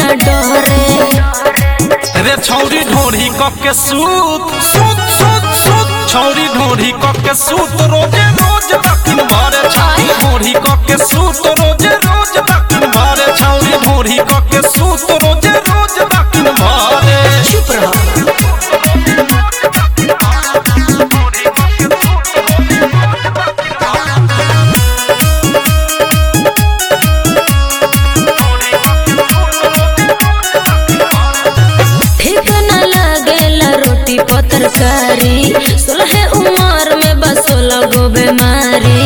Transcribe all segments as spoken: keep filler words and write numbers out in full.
डरे रे छौरी ढोरी कके सूत सूत सूत सूत छौरी ढोरी कके सूत रोजे रोज दक्षिण भरे छौरी ढोरी कके सूत रोजे रोज दक्षिण भरे छौरी ढोरी कके सूत रोजे रोज दक्षिण भरे चुप रहो तरकारी सोलह उमर में बस सोलह गो बीमारी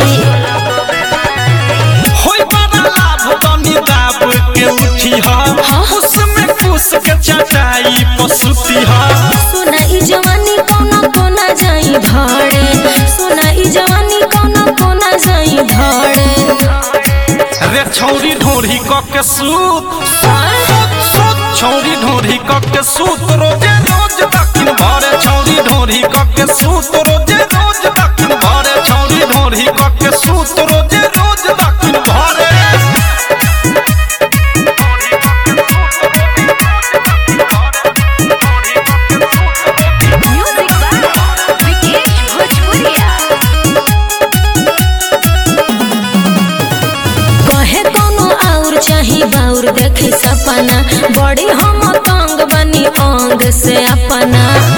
होई बड़ा लाभ बनी दाब के उठी हा उसमें कुछ के चटाई पसुती हा सोना ई जवानी कोना कोना जाई धड़े सोना ई जवानी कोना कोना जाई धड़े रे छौरी ढोरी कके सूत सूत सूत छौरी ढोरी कके सूत रोजे रोज दक्षिण भरे छौरी ढोरी कके सूत रोजे रोज दक्षिण भरे छौरी ढोरी कके सूत रोजे रोज दक्षिण भरे बाउर देखे सपना बड़ी हम तंग बनी अंग से अपना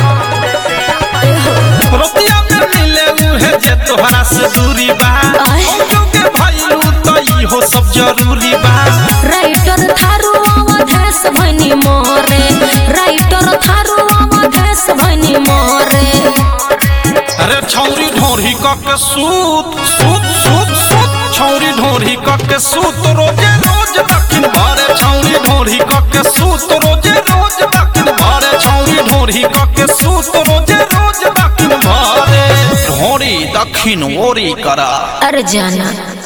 रुपया में मिले उहे जे तोहरा से दूरी बा के भइलू त इहो सब जरूरी बा राइटर थारू अवधेश भनी मोरे राइटर थारू अवधेश भनी मोरे अरे छौरी ढोरी कके सूत सूत सूत सूत छौरी ढोरी कके सूत रोजे रोज दक्षिण भरे छौरी ढोरी कके सूत रोजे रोज दक्षिण भरे छौरी ढोरी कके सूत रोजे रोज दक्षिण भरे ढोरी दक्षिण ओरी करा अरे जाना